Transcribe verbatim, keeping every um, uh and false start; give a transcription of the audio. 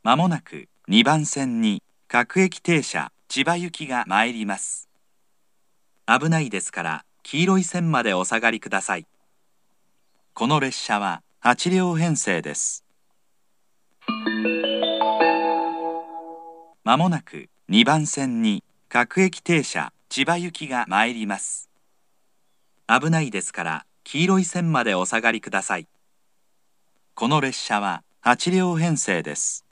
まもなくにばん線に各駅停車千葉行きが参ります。危ないですから黄色い線までお下がりください。この列車ははちりょう編成です。まもなくにばん線に各駅停車千葉行きが参ります。危ないですから黄色い線までお下がりください。この列車ははちりょう編成です。